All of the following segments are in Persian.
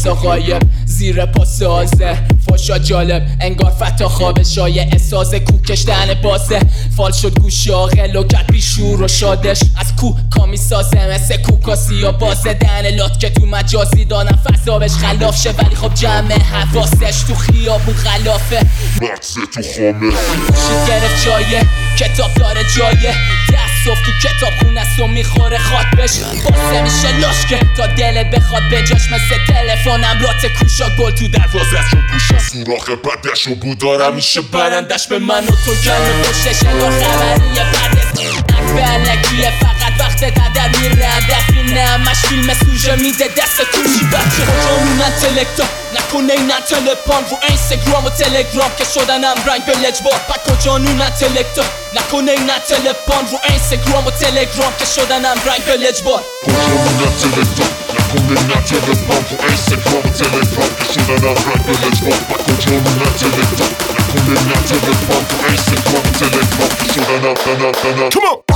پاسا غایب زیر پاس آزه فاشا جالب انگار فتا خواب شایع احساس کوکش دهن بازه فال شد گوشی آقل و کرد بیشور و شادش از کو کامی سازه مثل کوکاسی یا بازه دهن لات که تو مجازی دانم فضابش خلاف شه ولی خب جمع حواسش تو خیابون خلافه مغزه تو خامه گوشی گرفت جایه کتاب داره جایه دست صف تو کتاب خونه و میخوره خاک بش باسه میشه لاشکه تا دلت بخواد بجاش مثل تلفنم رات کوشا گل تو دروازه چون گوشا سوراخ بدش و بودارم میشه برندش به من و تو کلمه پشتش انگار خبریه پردس اک به علکیه فقط وقت قدر میره هدف اینه همش فیلم سوژه میده دست توشی بچه ها جانونن تلکتا نکنه اینن تلپان رو اینستاگرام و تلگرام که شدنم رنگ به لجبار پکا جانونن تلکتا نکنه اینن تلپان رو اینستاگرام و تلگرام که شدنم رنگ به لجبار جانونن تلکتا نکنه اینن تلپان رو اینستاگرام و تلگرام که شدنم رنگ به لجبار پکا جانونن تلکتا نکنه اینن تلپان رو اینستاگرام و تلگرام که شدنم Come on!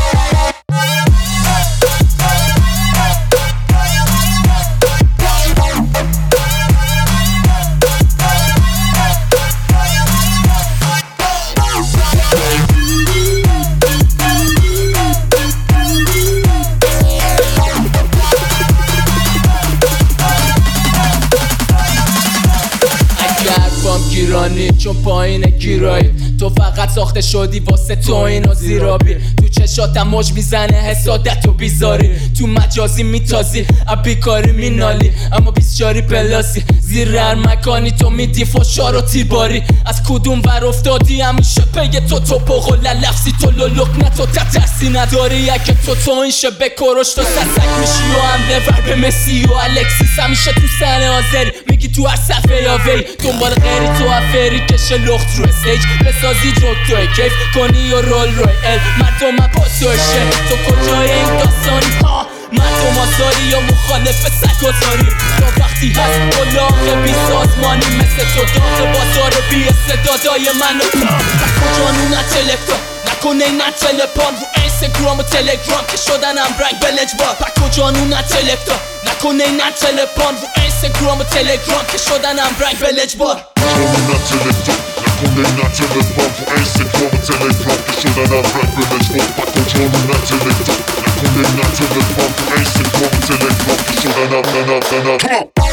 گیرانی چون پایین گیرایی تو فقط ساخته شدی واسه تو اینو زیرابی تو چشاتم موج میزنه حسادت و بیزاری تو مجازی میتازی بیکاری مینالی اما بیسچاری پلاسی زیر هر مکانی تو میدی فشار و تیرباری از کدوم ور افتادی همیشه پی تو پاقل لفظی تو لولک نه تو ترسی نداری اگه تو این شبه کروش تو سسک میشی و هم نور به مسی و الکسیس همیشه تو سن حاضری میگی تو هر صفحه یا وی دنبال غیری تو افری کشه لخت رو استیج بسازی جوک توی کیف کنی و رول روی ال مردم من پاسوشه تو کجای این داستانی ها مردم آزاری یا مخالف سگازاری تا وقتی هست گلاغ بی سازمانی مثل تو داغ بازار بی استعدادای منو بکن جانون تلکتا نکنه این تلپان رو اینستاگرام و تلگرام که شدنم رنگ به لجبار بکن جانون تلکتا نکنه این تلپان رو اینستاگرام و تلگرام که شدنم رنگ به لجبار جانونن تلکتا نکنه اینن تلپان رو اینستاگرام و تلگرام که شدنم رنگ به لجبار بکن جانونن تلکتا نکنه اینن تلپان رو اینستاگرام و تلگرام که شدنم Come on!